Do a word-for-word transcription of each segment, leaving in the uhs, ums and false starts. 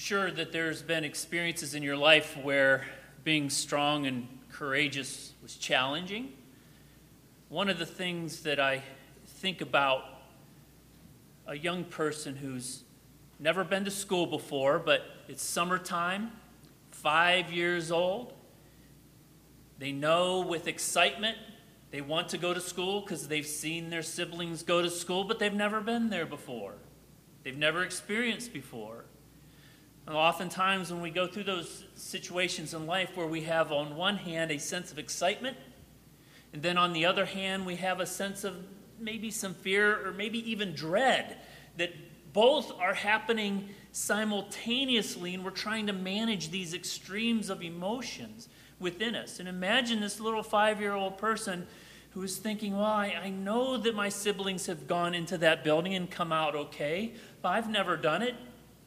sure that there's been experiences in your life where being strong and courageous was challenging. One of the things that I think about a young person who's never been to school before, but it's summertime, five years old. They know with excitement they want to go to school because they've seen their siblings go to school, but they've never been there before. They've never experienced before. And oftentimes when we go through those situations in life where we have on one hand a sense of excitement, and then on the other hand we have a sense of maybe some fear or maybe even dread, that both are happening simultaneously, and we're trying to manage these extremes of emotions within us. And imagine this little five-year-old person who is thinking, well, I, I know that my siblings have gone into that building and come out okay, but I've never done it.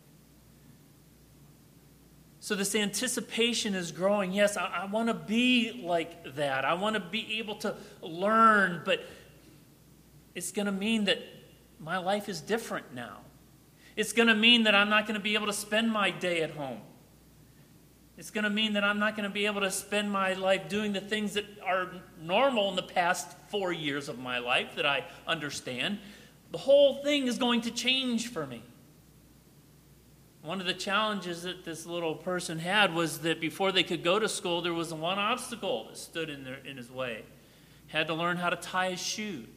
So this anticipation is growing. Yes, I, I want to be like that. I want to be able to learn, but it's going to mean that my life is different now. It's going to mean that I'm not going to be able to spend my day at home. It's going to mean that I'm not going to be able to spend my life doing the things that are normal in the past four years of my life that I understand. The whole thing is going to change for me. One of the challenges that this little person had was that before they could go to school, there was one obstacle that stood in, their, in his way. Had to learn how to tie his shoes.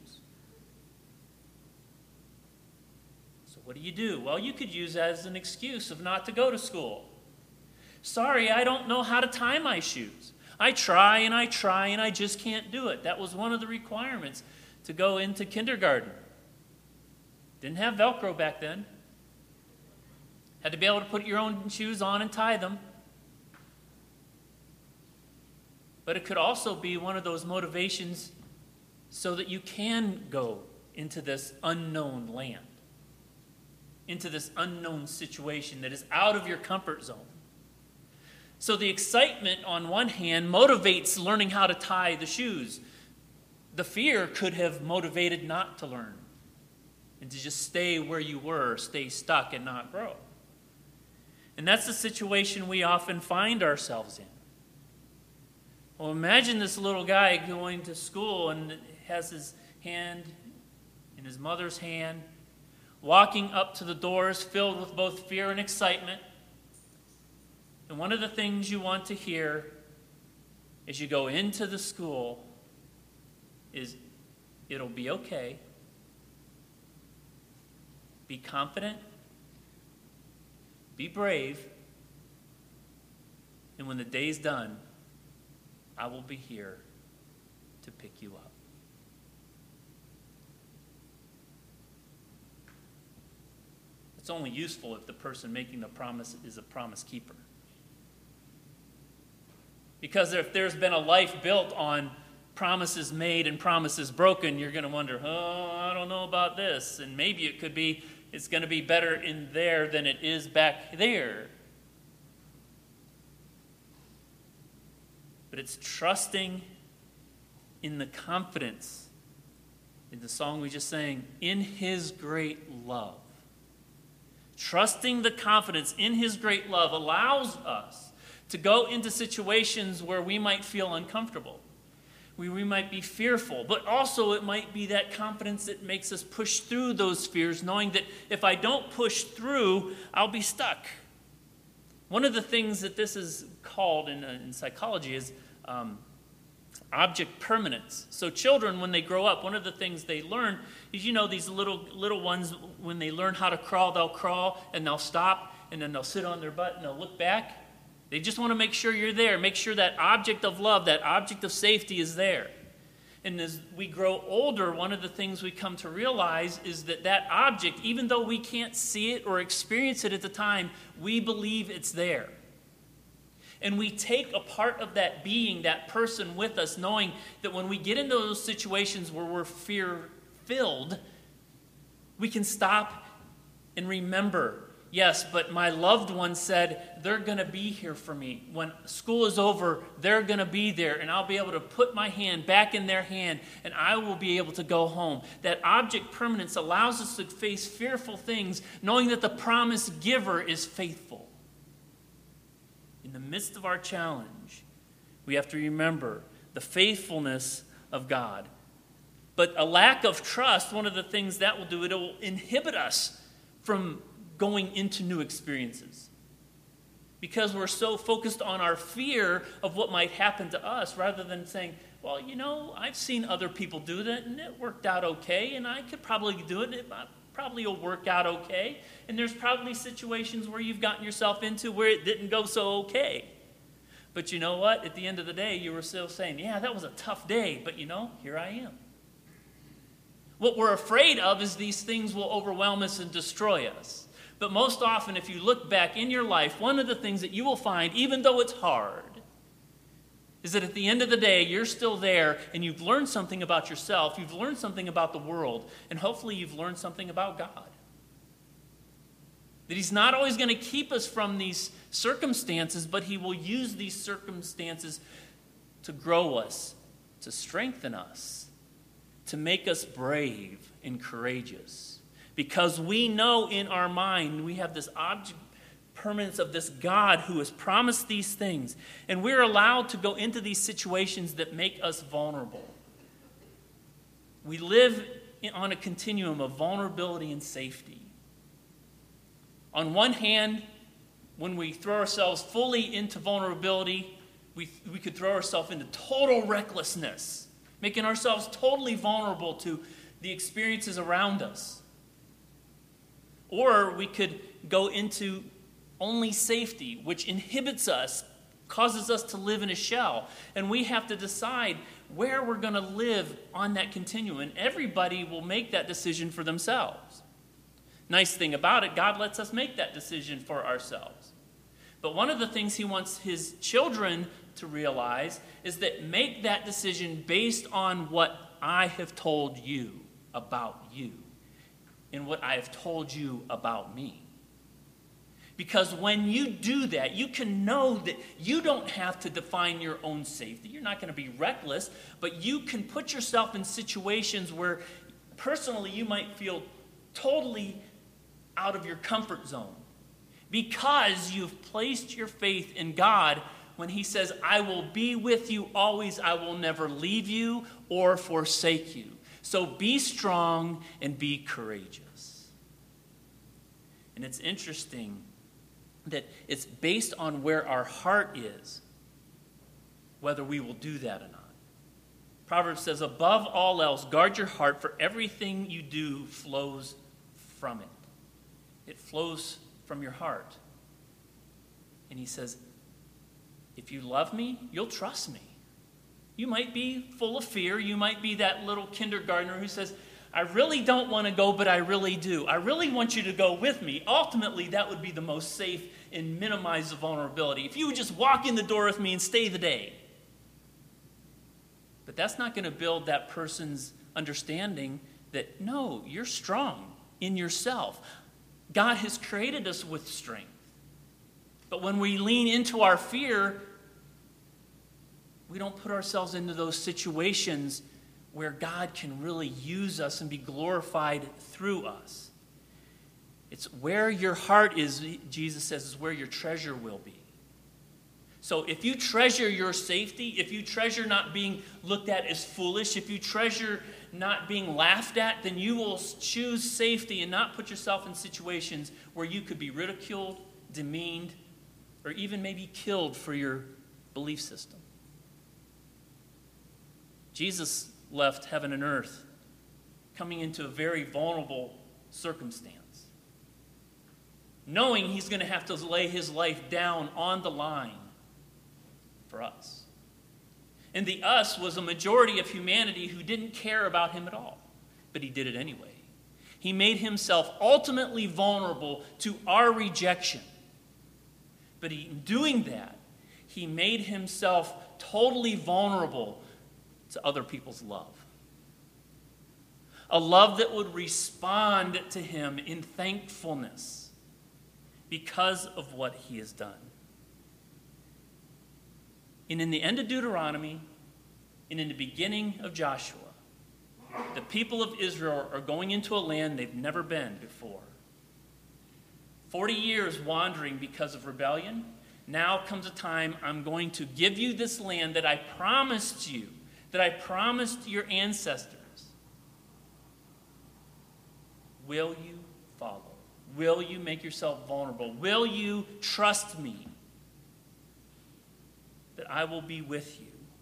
What do you do? Well, you could use that as an excuse of not to go to school. Sorry, I don't know how to tie my shoes. I try and I try and I just can't do it. That was one of the requirements to go into kindergarten. Didn't have Velcro back then. Had to be able to put your own shoes on and tie them. But it could also be one of those motivations so that you can go into this unknown land, into this unknown situation that is out of your comfort zone. So the excitement on one hand motivates learning how to tie the shoes. The fear could have motivated not to learn and to just stay where you were, stay stuck and not grow. And that's the situation we often find ourselves in. Well, imagine this little guy going to school and has his hand in his mother's hand, walking up to the doors filled with both fear and excitement. And one of the things you want to hear as you go into the school is, it'll be okay. Be confident. Be brave. And when the day's done, I will be here to pick you up. It's only useful if the person making the promise is a promise keeper. Because if there's been a life built on promises made and promises broken, you're going to wonder, oh, I don't know about this. And maybe it could be, it's going to be better in there than it is back there. But it's trusting in the confidence, in the song we just sang, in His great love. Trusting the confidence in His great love allows us to go into situations where we might feel uncomfortable, where we might be fearful, but also it might be that confidence that makes us push through those fears, knowing that if I don't push through, I'll be stuck. One of the things that this is called in, uh, in psychology is um, object permanence. So children, when they grow up, one of the things they learn is, you know, these little little ones, when they learn how to crawl, they'll crawl and they'll stop and then they'll sit on their butt and they'll look back. They just want to make sure you're there, make sure that object of love, that object of safety is there. And as we grow older, one of the things we come to realize is that that object, even though we can't see it or experience it at the time, we believe it's there. And we take a part of that being, that person with us, knowing that when we get into those situations where we're fear-filled, we can stop and remember, yes, but my loved one said they're going to be here for me. When school is over, they're going to be there, and I'll be able to put my hand back in their hand, and I will be able to go home. That object permanence allows us to face fearful things, knowing that the promise giver is faithful. in the midst of our challenge, we have to remember the faithfulness of God. But a lack of trust, one of the things that will do, it will inhibit us from going into new experiences. Because we're so focused on our fear of what might happen to us rather than saying, well, you know, I've seen other people do that and it worked out okay, and I could probably do it and it probably will work out okay. And there's probably situations where you've gotten yourself into where it didn't go so okay. But you know what? At the end of the day, you were still saying, yeah, that was a tough day, but you know, here I am. What we're afraid of is these things will overwhelm us and destroy us. But most often, if you look back in your life, one of the things that you will find, even though it's hard, is that at the end of the day, you're still there and you've learned something about yourself, you've learned something about the world, and hopefully you've learned something about God. That he's not always going to keep us from these circumstances, but he will use these circumstances to grow us, to strengthen us, to make us brave and courageous. Because we know in our mind, we have this object permanence of this God who has promised these things. And we're allowed to go into these situations that make us vulnerable. We live on a continuum of vulnerability and safety. On one hand, when we throw ourselves fully into vulnerability, we, we could throw ourselves into total recklessness, making ourselves totally vulnerable to the experiences around us. Or we could go into only safety, which inhibits us, causes us to live in a shell. And we have to decide where we're going to live on that continuum. And everybody will make that decision for themselves. Nice thing about it, God lets us make that decision for ourselves. But one of the things he wants his children to realize is that make that decision based on what I have told you about you and what I have told you about me. Because when you do that, you can know that you don't have to define your own safety. You're not going to be reckless, but you can put yourself in situations where personally you might feel totally out of your comfort zone because you've placed your faith in God when he says, I will be with you always, I will never leave you or forsake you. So be strong and be courageous. And it's interesting that it's based on where our heart is, whether we will do that or not. Proverbs says, above all else, guard your heart, for everything you do flows from it. It flows from your heart. And he says, if you love me, you'll trust me. You might be full of fear. You might be that little kindergartner who says, I really don't want to go, but I really do. I really want you to go with me. Ultimately, that would be the most safe and minimize the vulnerability. If you would just walk in the door with me and stay the day. But that's not going to build that person's understanding that, no, you're strong in yourself. God has created us with strength. But when we lean into our fear, we don't put ourselves into those situations where God can really use us and be glorified through us. It's where your heart is, Jesus says, is where your treasure will be. So if you treasure your safety, if you treasure not being looked at as foolish, if you treasure not being laughed at, then you will choose safety and not put yourself in situations where you could be ridiculed, demeaned, or even maybe killed for your belief system. Jesus left heaven and earth coming into a very vulnerable circumstance, knowing he's going to have to lay his life down on the line for us. And the us was a majority of humanity who didn't care about him at all, but he did it anyway. He made himself ultimately vulnerable to our rejection. But in doing that, he made himself totally vulnerable to other people's love. A love that would respond to him in thankfulness because of what he has done. And in the end of Deuteronomy and in the beginning of Joshua, the people of Israel are going into a land they've never been before. Forty years wandering because of rebellion. now comes a time I'm going to give you this land that I promised you, that I promised your ancestors. Will you follow? Will you make yourself vulnerable? Will you trust me that I will be with you?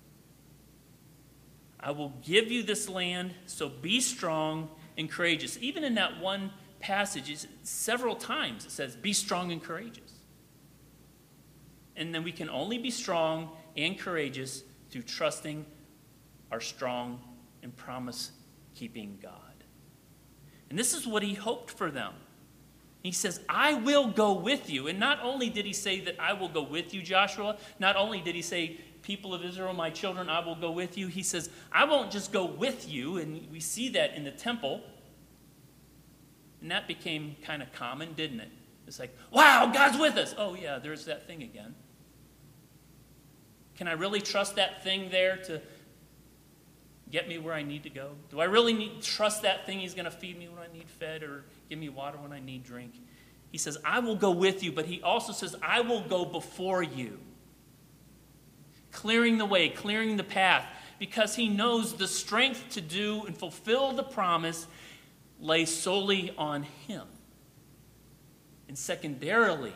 I will give you this land, so be strong and courageous. Even in that one passage, it's several times it says, be strong and courageous. And then we can only be strong and courageous through trusting our strong and promise-keeping God. And this is what he hoped for them. He says, I will go with you. And not only did he say that I will go with you, Joshua, not only did he say, people of Israel, my children, I will go with you. He says, I won't just go with you. And we see that in the temple. And that became kind of common, didn't it? It's like, wow, God's with us. Oh, yeah, there's that thing again. Can I really trust that thing there to get me where I need to go? Do I really need trust that thing he's going to feed me when I need fed or give me water when I need drink? He says, I will go with you, but he also says, I will go before you. Clearing the way, clearing the path, because he knows the strength to do and fulfill the promise lay solely on him. And secondarily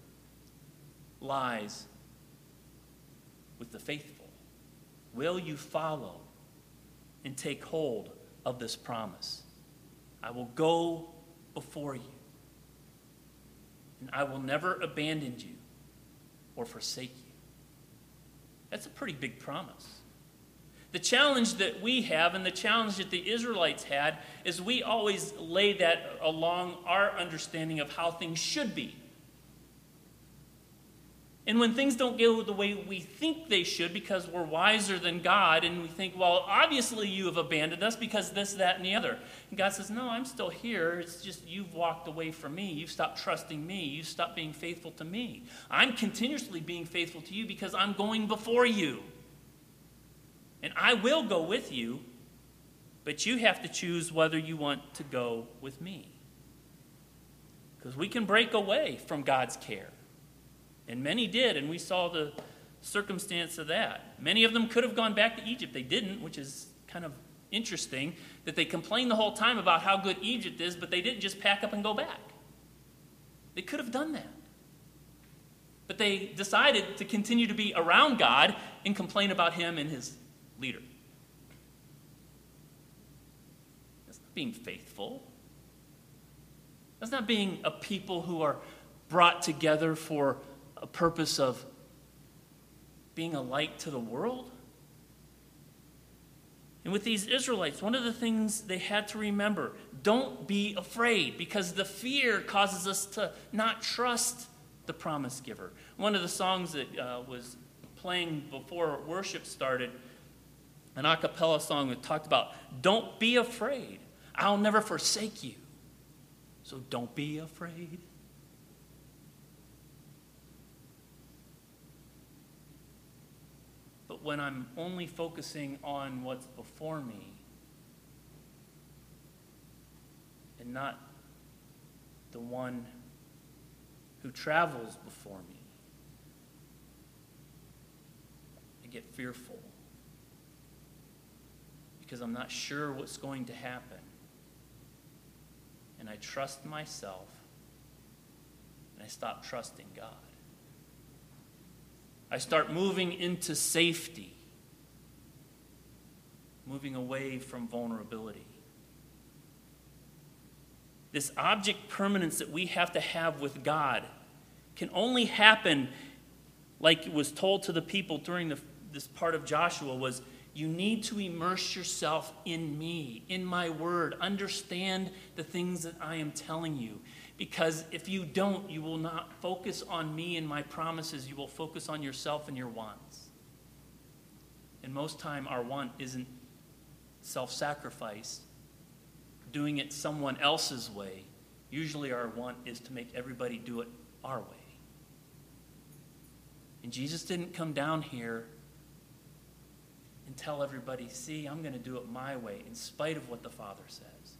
lies with the faithful. Will you follow and take hold of this promise? I will go before you, and I will never abandon you or forsake you. That's a pretty big promise. The challenge that we have and the challenge that the Israelites had is we always lay that along our understanding of how things should be. And when things don't go the way we think they should because we're wiser than God, and we think, well, obviously you have abandoned us because this, that, and the other. And God says, no, I'm still here. It's just you've walked away from me. You've stopped trusting me. You've stopped being faithful to me. I'm continuously being faithful to you because I'm going before you. And I will go with you, but you have to choose whether you want to go with me. Because we can break away from God's care. And many did, and we saw the circumstance of that. Many of them could have gone back to Egypt. They didn't, which is kind of interesting, that they complained the whole time about how good Egypt is, but they didn't just pack up and go back. They could have done that. But they decided to continue to be around God and complain about him and his leader. That's not being faithful. That's not being a people who are brought together for a purpose of being a light to the world. And with these Israelites, one of the things they had to remember, don't be afraid, because the fear causes us to not trust the promise giver. One of the songs that uh, was playing before worship started, an a cappella song that talked about, don't be afraid. I'll never forsake you. So don't be afraid. But when I'm only focusing on what's before me and not the one who travels before me, I get fearful because I'm not sure what's going to happen. And I trust myself, and I stop trusting God. I start moving into safety, moving away from vulnerability. This object permanence that we have to have with God can only happen, like it was told to the people during the, this part of Joshua, was you need to immerse yourself in me, in my word. Understand the things that I am telling you. Because if you don't, you will not focus on me and my promises. You will focus on yourself and your wants. And most time our want isn't self-sacrifice, doing it someone else's way. Usually our want is to make everybody do it our way. And Jesus didn't come down here and tell everybody, see, I'm going to do it my way, in spite of what the Father says.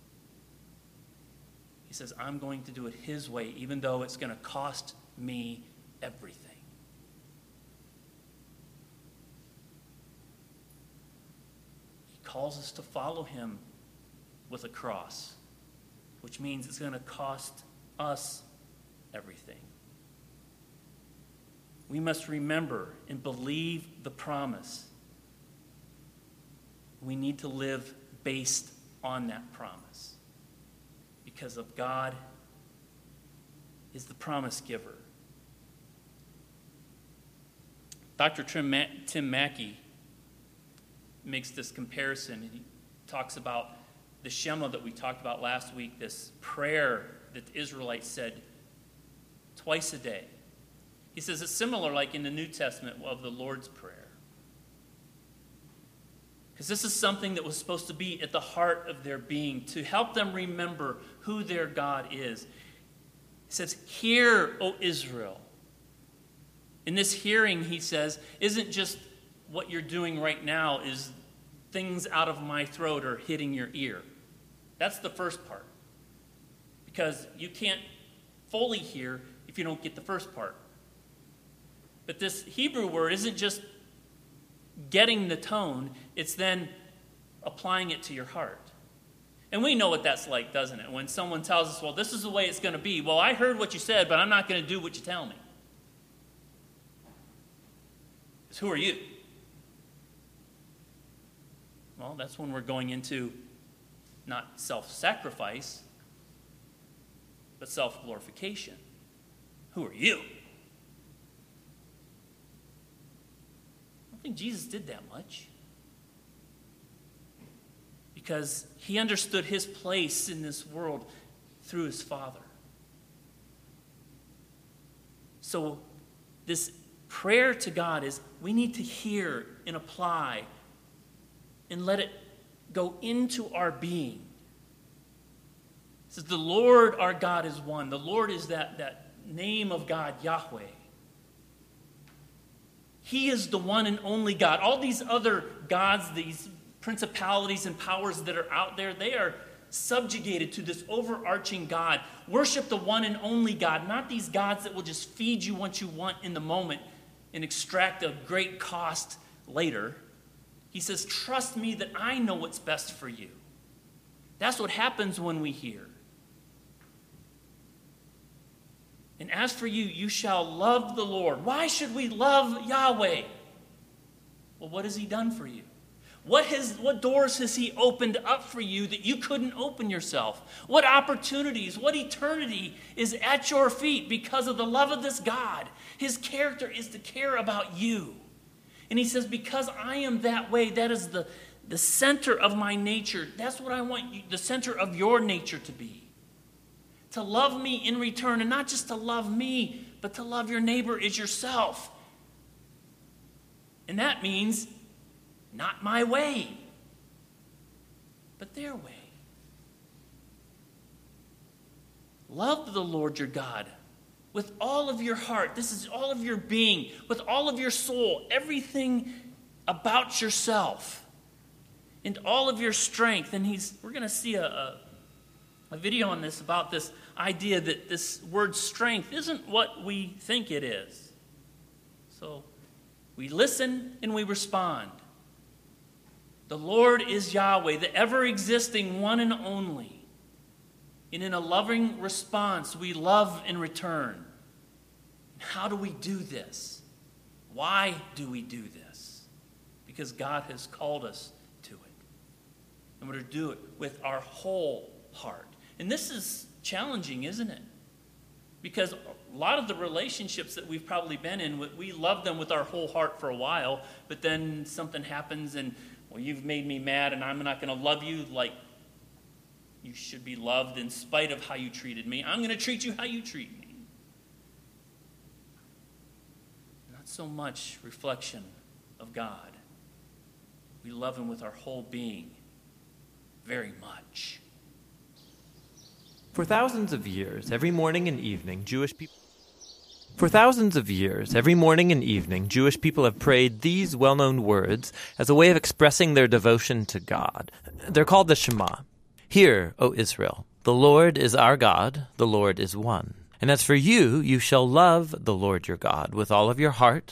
He says, I'm going to do it his way, even though it's going to cost me everything. calls us to follow him with a cross, which means it's going to cost us everything. We must remember and believe the promise. We need to live based on that promise, because of God is the promise giver. Doctor Tim, Ma- Tim Mackey makes this comparison, and he talks about the Shema that we talked about last week, this prayer that the Israelites said twice a day. He says it's similar like in the New Testament of the Lord's Prayer. Because this is something that was supposed to be at the heart of their being, to help them remember who their God is. He says, "Hear, O Israel." In this hearing, he says, isn't just what you're doing right now is things out of my throat or hitting your ear. That's the first part. Because you can't fully hear if you don't get the first part. But this Hebrew word isn't just getting the tone, it's then applying it to your heart. And we know what that's like, doesn't it? When someone tells us, well, this is the way it's going to be. Well, I heard what you said, but I'm not going to do what you tell me. Because who are you? Well, that's when we're going into not self-sacrifice, but self-glorification. Who are you? I don't think Jesus did that much, because he understood his place in this world through his Father. So this prayer to God is we need to hear and apply and let it go into our being. It says the Lord our God is one. The Lord is that, that name of God, Yahweh. He is the one and only God. All these other gods, these principalities and powers that are out there, they are subjugated to this overarching God. Worship the one and only God, not these gods that will just feed you what you want in the moment and extract a great cost later. He says, trust me that I know what's best for you. That's what happens when we hear. And as for you, you shall love the Lord. Why should we love Yahweh? Well, what has he done for you? What has, what doors has he opened up for you that you couldn't open yourself? What opportunities, what eternity is at your feet because of the love of this God? His character is to care about you. And he says, because I am that way, that is the, the center of my nature. That's what I want you, the center of your nature to be. To love me in return, and not just to love me, but to love your neighbor as yourself. And that means not my way, but their way. Love the Lord your God with all of your heart. This is all of your being, with all of your soul, everything about yourself, and all of your strength. And he's we're going to see a, a, a video on this about this idea that this word strength isn't what we think it is. So we listen and we respond. The Lord is Yahweh, the ever-existing one and only. And in a loving response, we love in return. How do we do this? Why do we do this? Because God has called us to it. And we're to do it with our whole heart. And this is challenging, isn't it? Because a lot of the relationships that we've probably been in, we love them with our whole heart for a while, but then something happens and, well, you've made me mad and I'm not going to love you like you should be loved in spite of how you treated me. I'm going to treat you how you treat me. Not so much reflection of God. We love him with our whole being very much. For thousands of years, every morning and evening, Jewish people For thousands of years, every morning and evening, Jewish people have prayed these well-known words as a way of expressing their devotion to God. They're called the Shema. Hear, O Israel, the Lord is our God, the Lord is one. And as for you, you shall love the Lord your God with all of your heart,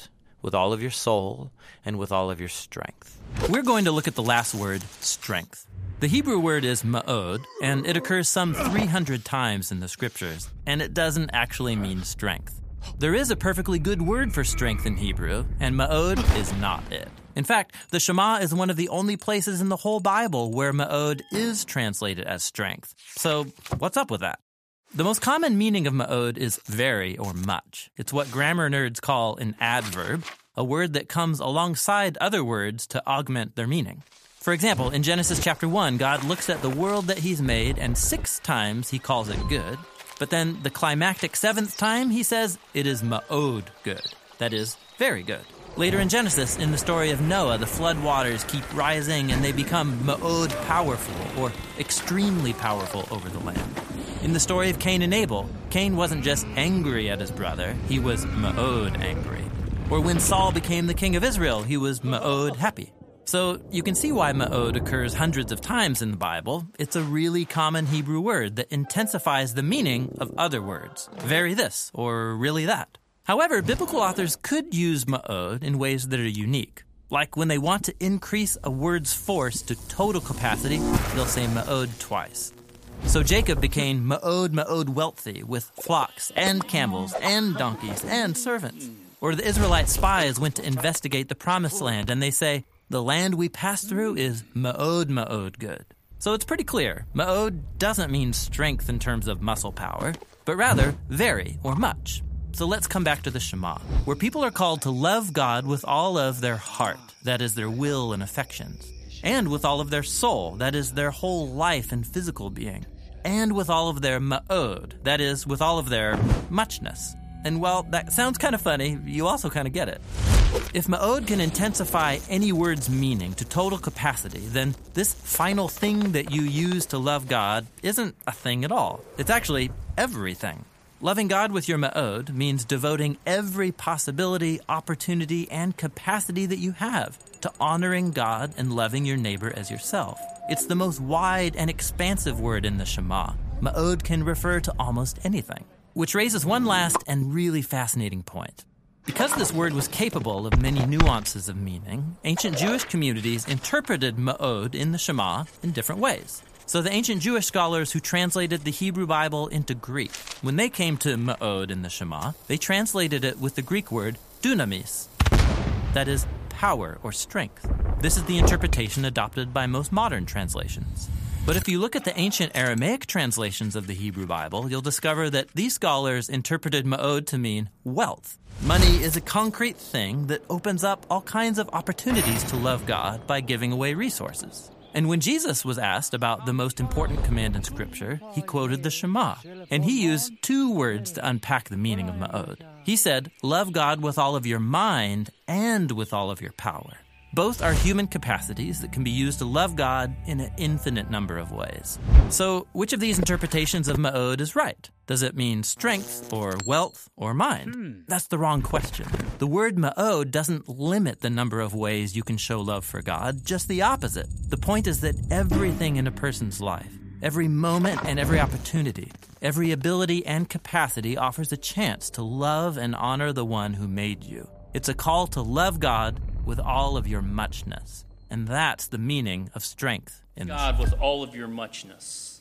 with all of your soul, and with all of your strength. We're going to look at the last word, strength. The Hebrew word is ma'od, and it occurs some three hundred times in the scriptures, and it doesn't actually mean strength. There is a perfectly good word for strength in Hebrew, and ma'od is not it. In fact, the Shema is one of the only places in the whole Bible where ma'od is translated as strength. So, what's up with that? The most common meaning of ma'od is very or much. It's what grammar nerds call an adverb, a word that comes alongside other words to augment their meaning. For example, in Genesis chapter one, God looks at the world that he's made, and six times he calls it good. But then the climactic seventh time, he says it is ma'od good. That is, very good. Later in Genesis, in the story of Noah, the flood waters keep rising and they become ma'od powerful, or extremely powerful over the land. In the story of Cain and Abel, Cain wasn't just angry at his brother, he was ma'od angry. Or when Saul became the king of Israel, he was ma'od happy. So you can see why ma'od occurs hundreds of times in the Bible. It's a really common Hebrew word that intensifies the meaning of other words. Very this, or really that. However, biblical authors could use ma'od in ways that are unique. Like when they want to increase a word's force to total capacity, they'll say ma'od twice. So Jacob became ma'od ma'od wealthy with flocks and camels and donkeys and servants. Or the Israelite spies went to investigate the promised land and they say, the land we passed through is ma'od ma'od good. So it's pretty clear, ma'od doesn't mean strength in terms of muscle power, but rather very or much. So let's come back to the Shema, where people are called to love God with all of their heart, that is their will and affections, and with all of their soul, that is their whole life and physical being, and with all of their ma'od, that is with all of their muchness. And while that sounds kind of funny, you also kind of get it. If ma'od can intensify any word's meaning to total capacity, then this final thing that you use to love God isn't a thing at all. It's actually everything. Loving God with your ma'od means devoting every possibility, opportunity, and capacity that you have to honoring God and loving your neighbor as yourself. It's the most wide and expansive word in the Shema. Ma'od can refer to almost anything. Which raises one last and really fascinating point. Because this word was capable of many nuances of meaning, ancient Jewish communities interpreted ma'od in the Shema in different ways. So the ancient Jewish scholars who translated the Hebrew Bible into Greek, when they came to ma'od in the Shema, they translated it with the Greek word dunamis, that is, power or strength. This is the interpretation adopted by most modern translations. But if you look at the ancient Aramaic translations of the Hebrew Bible, you'll discover that these scholars interpreted ma'od to mean wealth. Money is a concrete thing that opens up all kinds of opportunities to love God by giving away resources. And when Jesus was asked about the most important command in Scripture, he quoted the Shema, and he used two words to unpack the meaning of ma'od. He said, love God with all of your mind and with all of your power. Both are human capacities that can be used to love God in an infinite number of ways. So, which of these interpretations of ma'od is right? Does it mean strength, or wealth, or mind? Hmm. That's the wrong question. The word ma'od doesn't limit the number of ways you can show love for God, just the opposite. The point is that everything in a person's life, every moment and every opportunity, every ability and capacity offers a chance to love and honor the one who made you. It's a call to love God with all of your muchness. And that's the meaning of strength in God with all of your muchness.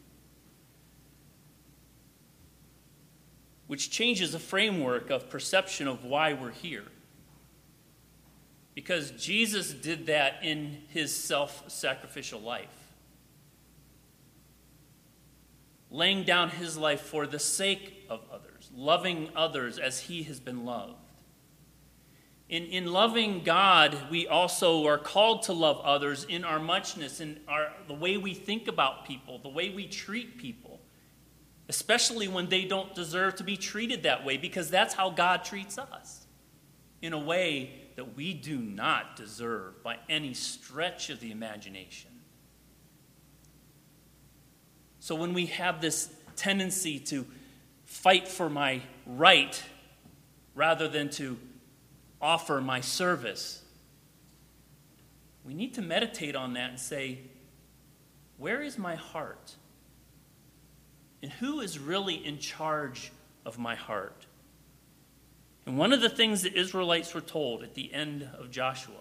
Which changes the framework of perception of why we're here. Because Jesus did that in his self-sacrificial life. Laying down his life for the sake of others, loving others as he has been loved. In, in loving God, we also are called to love others in our muchness, in our, the way we think about people, the way we treat people, especially when they don't deserve to be treated that way, because that's how God treats us, in a way that we do not deserve by any stretch of the imagination. So when we have this tendency to fight for my right rather than to offer my service, we need to meditate on that and say, where is my heart? And who is really in charge of my heart? And one of the things the Israelites were told at the end of Joshua,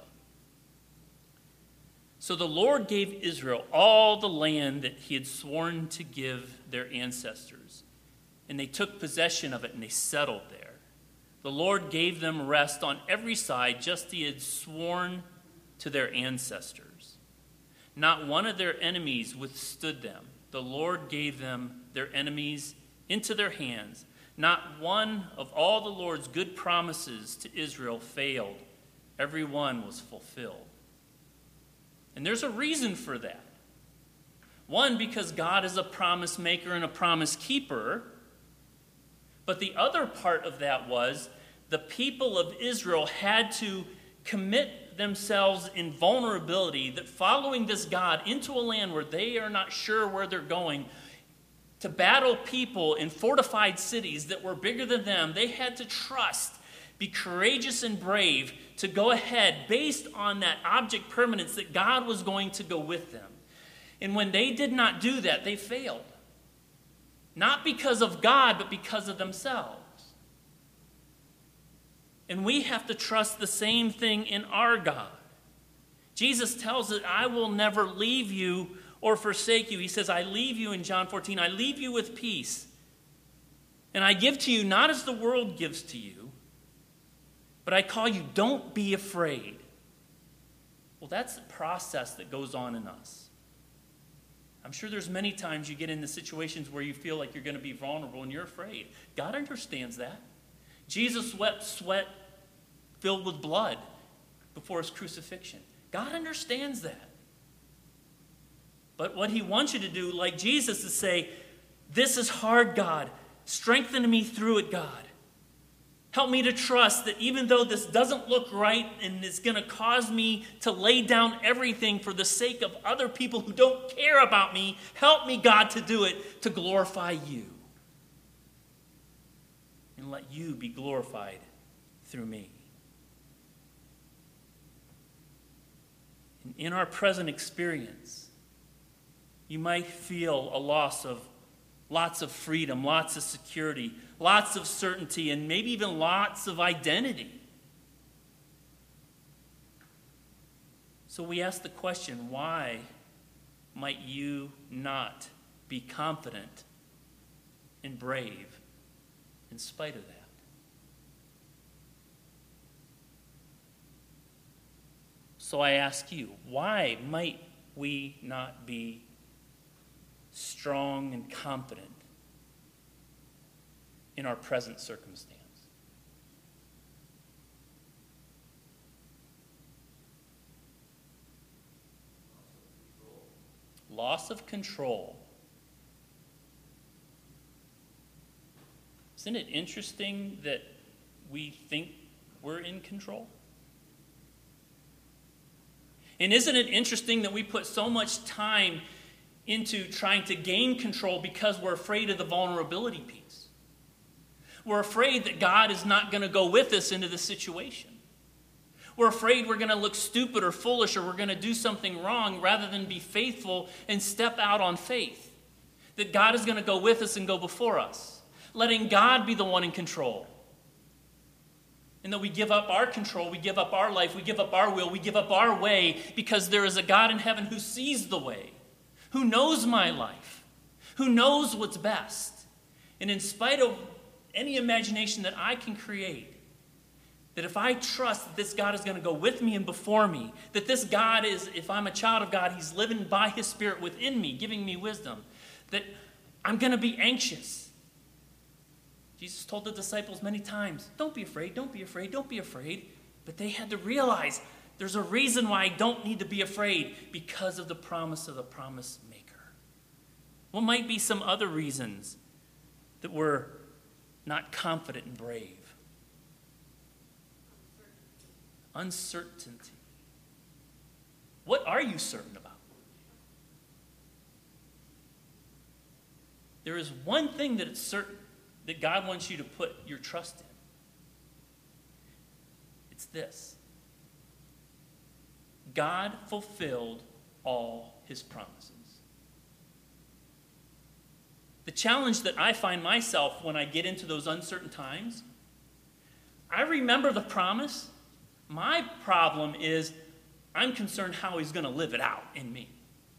so the Lord gave Israel all the land that he had sworn to give their ancestors, and they took possession of it and they settled there. The Lord gave them rest on every side, just as he had sworn to their ancestors. Not one of their enemies withstood them. The Lord gave them their enemies into their hands. Not one of all the Lord's good promises to Israel failed. Every one was fulfilled. And there's a reason for that. One, because God is a promise maker and a promise keeper. But the other part of that was the people of Israel had to commit themselves in vulnerability, that following this God into a land where they are not sure where they're going, to battle people in fortified cities that were bigger than them, they had to trust, be courageous and brave to go ahead based on that object permanence that God was going to go with them. And when they did not do that, they failed. Not because of God, but because of themselves. And we have to trust the same thing in our God. Jesus tells us, I will never leave you or forsake you. He says, I leave you in John fourteen, I leave you with peace. And I give to you not as the world gives to you, but I call you, don't be afraid. Well, that's the process that goes on in us. I'm sure there's many times you get into situations where you feel like you're going to be vulnerable and you're afraid. God understands that. Jesus wept sweat filled with blood before his crucifixion. God understands that. But what he wants you to do, like Jesus, is say, this is hard, God. Strengthen me through it, God. Help me to trust that even though this doesn't look right and it's going to cause me to lay down everything for the sake of other people who don't care about me, help me, God, to do it to glorify you. And let you be glorified through me. And in our present experience, you might feel a loss of lots of freedom, lots of security, lots of certainty, and maybe even lots of identity. So we ask the question, why might you not be confident and brave in spite of that? So I ask you, why might we not be strong and confident in our present circumstance? Loss of control. Isn't it interesting that we think we're in control? And isn't it interesting that we put so much time into trying to gain control because we're afraid of the vulnerability piece? We're afraid that God is not going to go with us into the situation. We're afraid we're going to look stupid or foolish or we're going to do something wrong rather than be faithful and step out on faith. That God is going to go with us and go before us. Letting God be the one in control. And that we give up our control, we give up our life, we give up our will, we give up our way because there is a God in heaven who sees the way, who knows my life, who knows what's best. And in spite of any imagination that I can create, that if I trust that this God is going to go with me and before me, that this God is, if I'm a child of God, he's living by his Spirit within me, giving me wisdom, that I'm going to be anxious. Jesus told the disciples many times, don't be afraid, don't be afraid, don't be afraid. But they had to realize there's a reason why I don't need to be afraid, because of the promise of the promise maker. What might be some other reasons that we're not confident and brave? Uncertainty. Uncertainty. What are you certain about? There is one thing that is certain that God wants you to put your trust in. It's this. God fulfilled all his promises. The challenge that I find myself when I get into those uncertain times, I remember the promise. My problem is I'm concerned how he's going to live it out in me.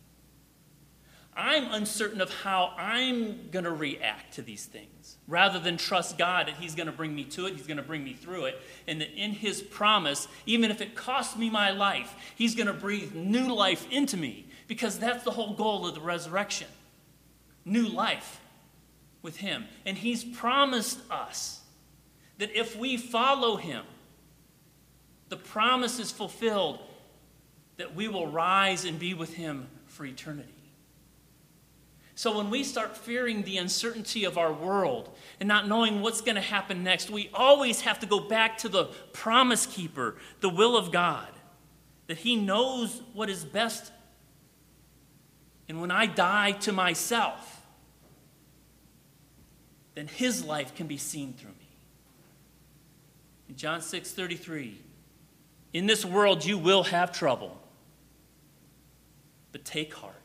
I'm uncertain of how I'm going to react to these things, rather than trust God that he's going to bring me to it, he's going to bring me through it, and that in his promise, even if it costs me my life, he's going to breathe new life into me, because that's the whole goal of the resurrection. New life with him. And he's promised us that if we follow him, the promise is fulfilled that we will rise and be with him for eternity. So when we start fearing the uncertainty of our world and not knowing what's going to happen next, we always have to go back to the promise keeper, the will of God, that he knows what is best. And when I die to myself, then his life can be seen through me. In John six thirty-three, in this world you will have trouble, but take heart.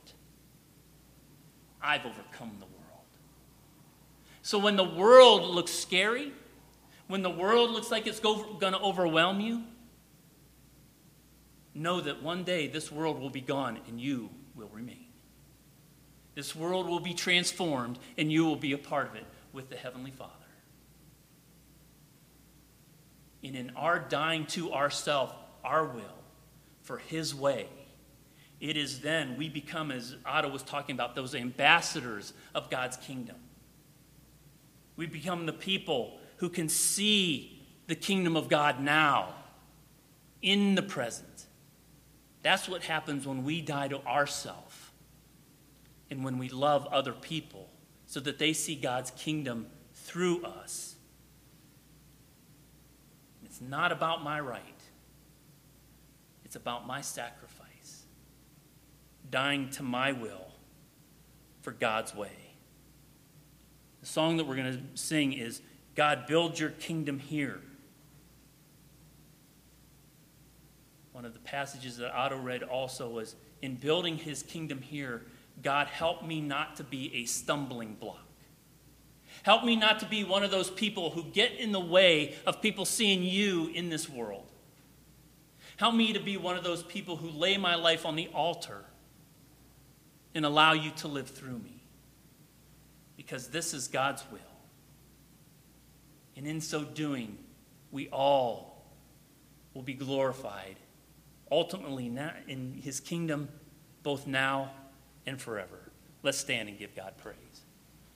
I've overcome the world. So when the world looks scary, when the world looks like it's going to overwhelm you, know that one day this world will be gone and you will remain. This world will be transformed and you will be a part of it with the Heavenly Father. And in our dying to ourself, our will, for his way, it is then we become, as Otto was talking about, those ambassadors of God's kingdom. We become the people who can see the kingdom of God now, in the present. That's what happens when we die to ourselves and when we love other people so that they see God's kingdom through us. It's not about my right. It's about my sacrifice. Dying to my will for God's way. The song that we're going to sing is, God, build your kingdom here. One of the passages that Otto read also was, in building his kingdom here, God, help me not to be a stumbling block. Help me not to be one of those people who get in the way of people seeing you in this world. Help me to be one of those people who lay my life on the altar and allow you to live through me. Because this is God's will. And in so doing, we all will be glorified, ultimately in his kingdom, both now and forever. Let's stand and give God praise.